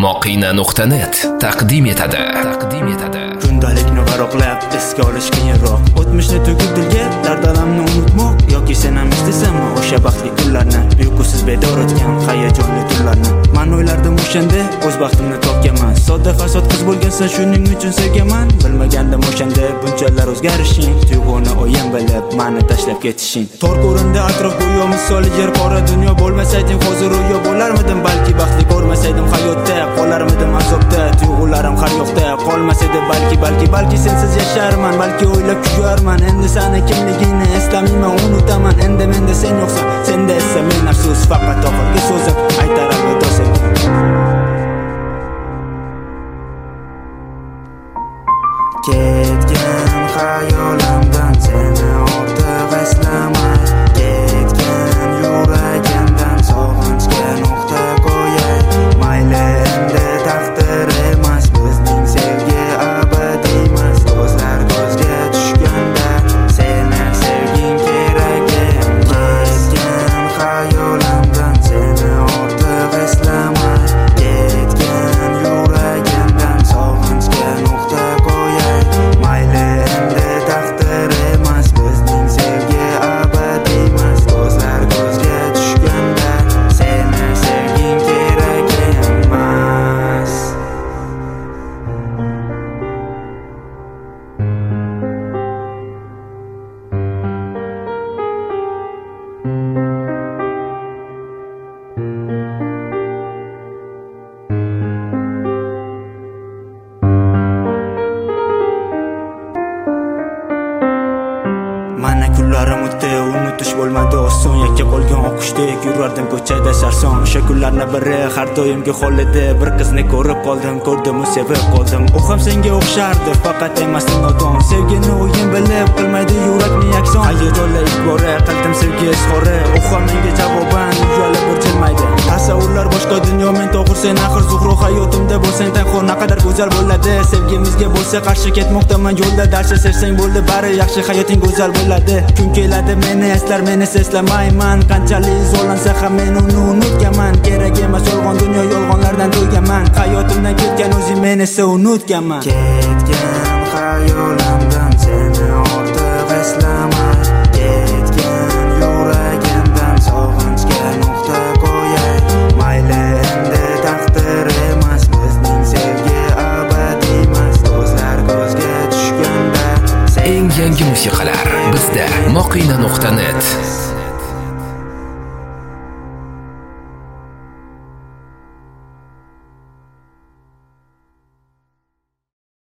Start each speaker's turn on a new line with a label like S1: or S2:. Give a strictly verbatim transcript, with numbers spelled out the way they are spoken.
S1: moqina nuqta net taqdim etadi. Taqdim etadi.
S2: Kundalikni varaqlab esga olish qiyinroq. O'tmishni tugib dilga, dard-alamni unutmoq yoki sen ham istasanmi o'sha baxtli kunlarni, uyqusiz bedor o'tgan hayajonli tunlarni. Men o'ylardim o'shanda o'z baxtimni topganman. Sodda fasod qiz bo'lgansan, shuning uchun sevganman. Bilmagandim o'shanda bunchalar o'zgarishing, tuyg'uni o'yin bilib meni tashlab ketishing. Tor ko'rindi atrof go'yo misoli yer qora dunyo. Bo'lmasayding hozir ro'yo bo'larmidim, balki baxtli ko'rmasaydim hayotda, qolarmidim azobda, tuyg'ularim har yoqda qolmasaydi balki balki balki sensiz yasharman, balki o'ylab kuyarman. Endi seni kimligingni eslamayman, unutaman. Endi menda sen yo'qsan, senda esa men afsus. Faqat oxirgi so'zim aytar albatta senga. Ketgan xayolimdan seni ortiq eslamay, ketgan yuragimdan sog'inchga nuqta qo'yay. Mayli endi taqdir emas, bizning sevgi abadiy emas. Ko'zlar ko'zga tushganda seni sevging kerak. Ketgan xayolimdan seni ortiq eslamay, ketgan yuragimdan sog'inchga nuqta qo'yay. Mayli endi taqdir emas, bizning sevgi abadiy emas. Ko'zlar ko'zga tushganda seni sevging kerak emas. Mana kunlarim o'tdi, unutish bo'lmadi oson. Yakka qolgan oqushdek yurardim ko'chada sarson. O'sha kunlarning biri har doimgi hol edi. Bir qizni ko'rib qoldim, ko'rdim, sevib qoldim. U ham senga o'xshardi, faqat emas nodon. Sevgini o'yin bilib qilmaydi yurakni yakson. Hayajonla ilk bora qildim sevgi izhori. U ham menga javoban uyalib bir jilmaydi. Tasavvurlar boshqa dunyo, men to'g'ri sen axir zuhro hayotimda bo'lsang tanho naqadar go'zal bo'ladi. Sevgimizga bo'lsa qarshi ketmoqdaman yo'lda. Darcha sevsang bo'ldi bari yaxshi, hayoting go'zal bo'ladi. Kun keladi meni eslar, meni eslamayman. Qanchalik zo'rlansa ham men uni unutganman. Kerak emas yolg'on dunyo, yolg'onlardan to'yganman. Hayotimdan ketgan o'zing, men esa unutganman. Ketgan xayolimdan seni ortiq eslamay, ketgan yuragimdan sog'inchga nuqta qo'yay. Mayli endi taqdir emas, bizning sevgi abadiy emas. Ko'zlar ko'zga tushganda
S1: eng yangi musiqalar bizda moqina nuqta net.